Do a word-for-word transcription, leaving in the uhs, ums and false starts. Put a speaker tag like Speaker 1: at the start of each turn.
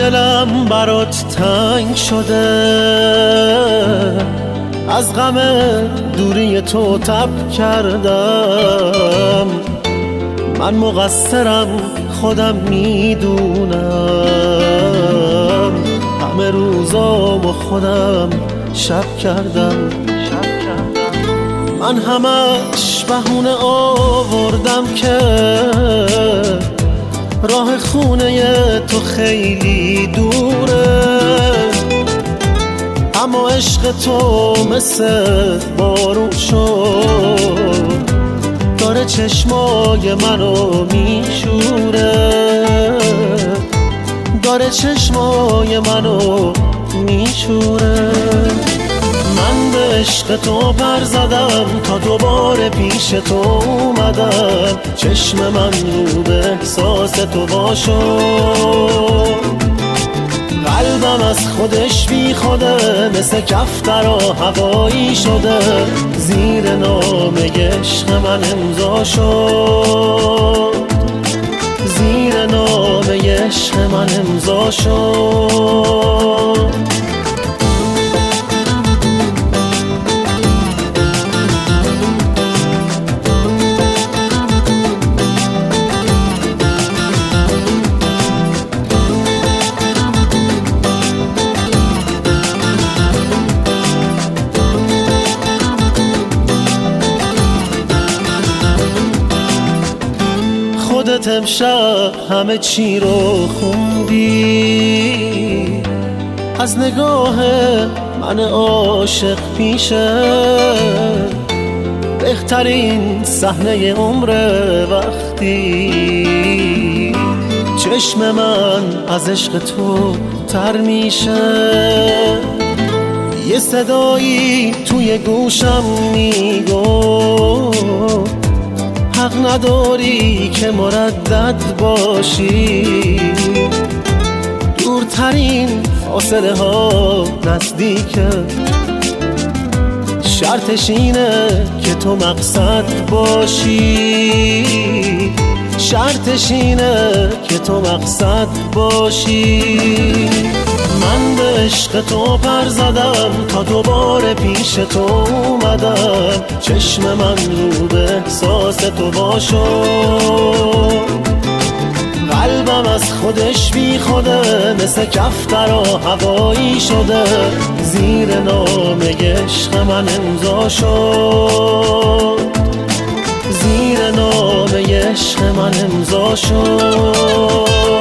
Speaker 1: دلم برات تنگ شده، از غم دوری تو تب کردم. من مقصرم خودم میدونم، همه روزامو خودم شب کردم. من همش بهونه آوردم که راه خونه تو خیلی دوره، اما عشق تو مثل بارون شد، داره چشمای منو میشوره، داره چشمای منو میشوره. من به عشق تو پر زدم، تا دوباره پیش تو اومدم. چشم من رو به احساس تو باشو، قلبم از خودش بی خوده، مثل کفتر و هوایی شده. زیر نامه عشق من امضا شد، زیر نامه عشق من امضا شد. خودت امشب همه چی رو خوندی، از نگاه من عاشق پیشه. بهترین صحنه عمر وقتی چشم من از عشق تو تر میشه. یه صدایی توی گوشم میگو حق نداری که مردد باشی، دورترین فاصله ها نزدیکه. شرطش اینه که تو مقصد باشی، شرطش اینه که تو مقصد باشی. من به عشق تو پر زدم، تا دوباره پیش تو اومدم. چشم من رو به احساس تو باشو، قلبم از خودش بی خوده، مثل کفتر و هوایی شده. زیر نامه عشق من امضا شد، زیر نامه عشق من امضا شد.